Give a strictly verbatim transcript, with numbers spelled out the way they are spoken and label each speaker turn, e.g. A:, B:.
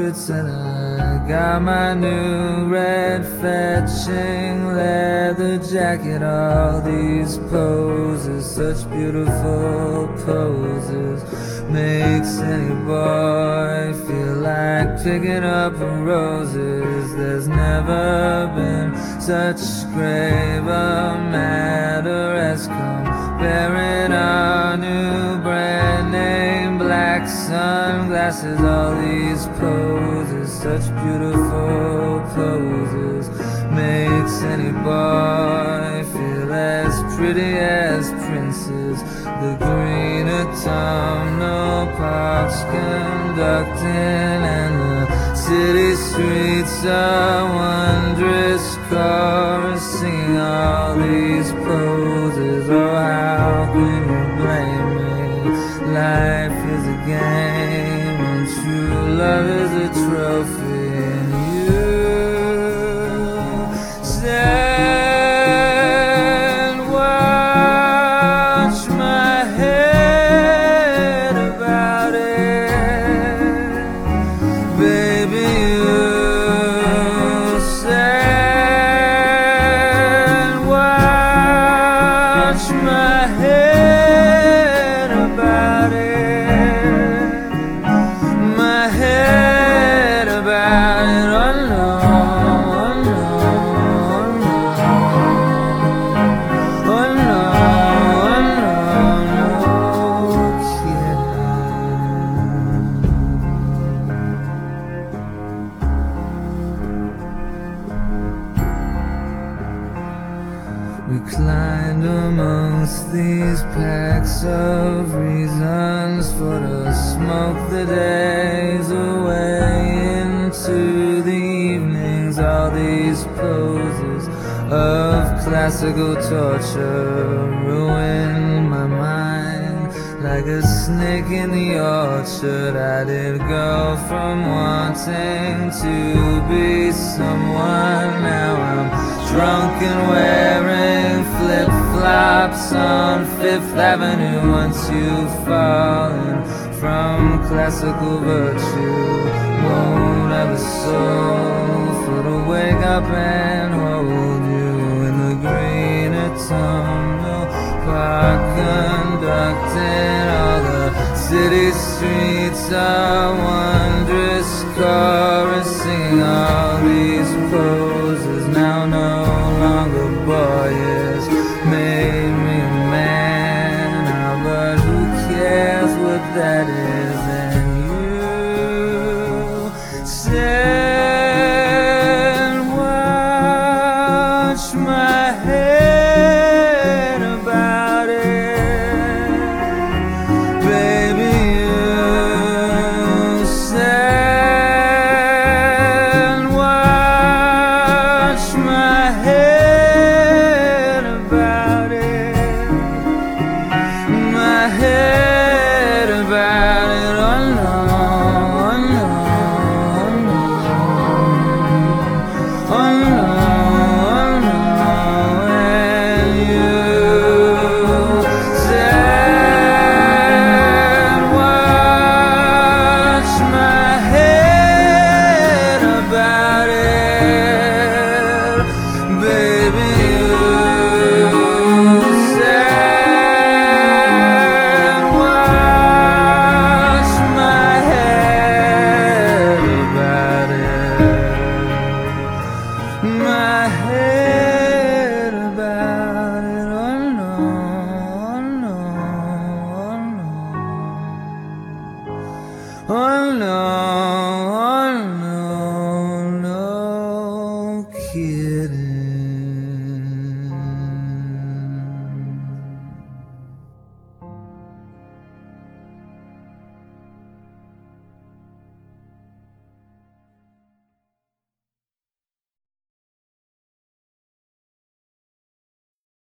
A: boots and I got my new red fetching leather jacket. All these poses, such beautiful poses, makes any boy feel like picking up roses. There's never been such grave a matter as comparing our new brand name black sunglasses. All these poses, such beautiful poses, makes any boy feel as pretty as princes. The green autumnal parks conducting, and the city streets are wondrous chorus singing all these poses. Oh, how can you blame me? Life is a game and true love is a trophy, and you stand watch my head about it, baby. You stand watch my head about it, my head about it. Oh no, oh no, oh no, oh no, oh no, no kidding. We climbed amongst these packs of reasons for to smoke the days away into the evenings. All these poses of classical torture ruined my mind like a snake in the orchard. I did go from wanting to be someone. Now I'm drunk and wearing flip-flops on Fifth Avenue. Once you've fallen from classical virtue, won't have a soul for to wake up and hold you in the green autumnal park conducting. All the city streets are wondrous chorus singing all these poses. Now no longer boyish, made me a man now, but who cares what that is? And you stand watch my head about it, baby. You stand watch my head about it, my head about it. Oh no, oh no, oh no, oh no, oh no. And you stand watch my head about it, baby. You stand watch my head about it, my head about it. Oh no, oh no, oh no, oh no, oh no, no kidding.